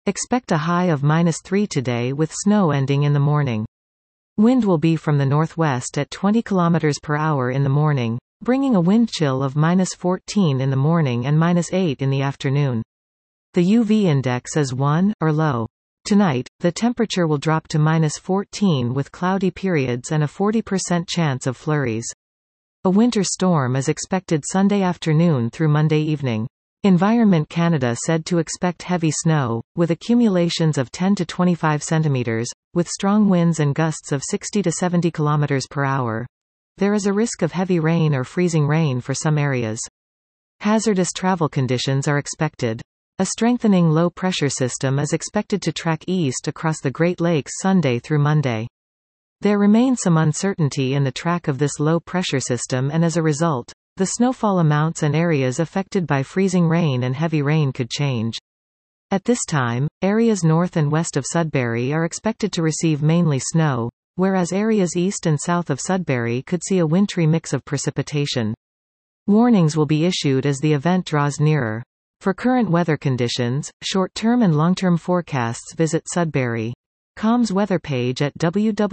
Expect a high of -3 today with snow ending in the morning. Wind will be from the northwest at 20 km per hour in the morning, bringing a wind chill of -14 in the morning and -8 in the afternoon. The UV index is 1, or low. Tonight, the temperature will drop to -14 with cloudy periods and a 40% chance of flurries. A winter storm is expected Sunday afternoon through Monday evening. Environment Canada said to expect heavy snow, with accumulations of 10 to 25 centimeters, with strong winds and gusts of 60 to 70 km per hour. There is a risk of heavy rain or freezing rain for some areas. Hazardous travel conditions are expected. A strengthening low-pressure system is expected to track east across the Great Lakes Sunday through Monday. There remains some uncertainty in the track of this low-pressure system, and as a result, the snowfall amounts and areas affected by freezing rain and heavy rain could change. At this time, areas north and west of Sudbury are expected to receive mainly snow, whereas areas east and south of Sudbury could see a wintry mix of precipitation. Warnings will be issued as the event draws nearer. For current weather conditions, short-term and long-term forecasts, visit Sudbury.com's weather page at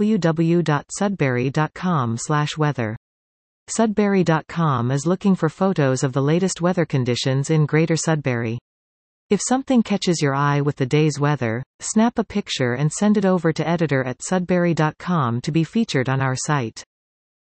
www.sudbury.com/weather. Sudbury.com is looking for photos of the latest weather conditions in Greater Sudbury. If something catches your eye with the day's weather, snap a picture and send it over to editor@sudbury.com to be featured on our site.